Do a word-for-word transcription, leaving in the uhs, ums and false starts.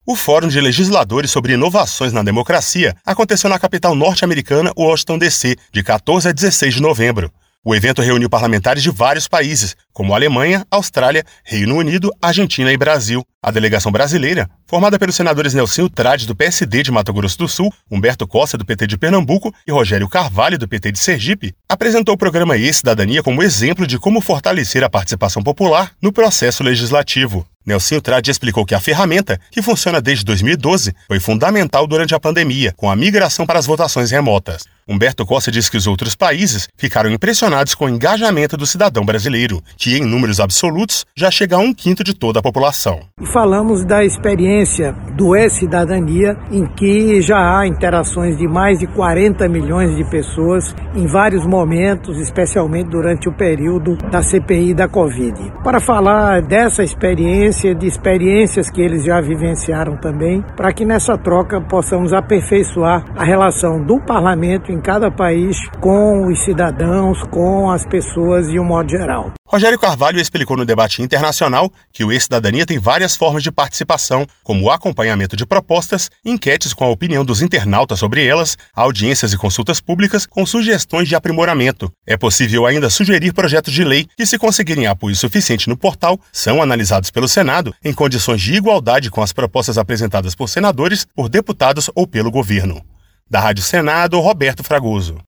O Fórum de Legisladores sobre Inovações na Democracia aconteceu na capital norte-americana, Washington, D C, de quatorze a dezesseis de novembro. O evento reuniu parlamentares de vários países, como Alemanha, Austrália, Reino Unido, Argentina e Brasil. A delegação brasileira, formada pelos senadores Nelsinho Trades, do P S D de Mato Grosso do Sul, Humberto Costa, do P T de Pernambuco e Rogério Carvalho, do P T de Sergipe, apresentou o programa E-Cidadania como exemplo de como fortalecer a participação popular no processo legislativo. Nelsinho Trades explicou que a ferramenta, que funciona desde dois mil e doze, foi fundamental durante a pandemia, com a migração para as votações remotas. Humberto Costa disse que os outros países ficaram impressionados com o engajamento do cidadão brasileiro, que em números absolutos já chega a um quinto de toda a população. Falamos da experiência do E-Cidadania, em que já há interações de mais de quarenta milhões de pessoas em vários momentos, especialmente durante o período da C P I da Covid. Para falar dessa experiência, de experiências que eles já vivenciaram também, para que nessa troca possamos aperfeiçoar a relação do parlamento em cada país com os cidadãos, com as pessoas de um modo geral. Rogério Carvalho explicou no debate internacional que o E-Cidadania tem várias formas de participação, como o acompanhamento de propostas, enquetes com a opinião dos internautas sobre elas, audiências e consultas públicas com sugestões de aprimoramento. É possível ainda sugerir projetos de lei que, se conseguirem apoio suficiente no portal, são analisados pelo Senado em condições de igualdade com as propostas apresentadas por senadores, por deputados ou pelo governo. Da Rádio Senado, Roberto Fragoso.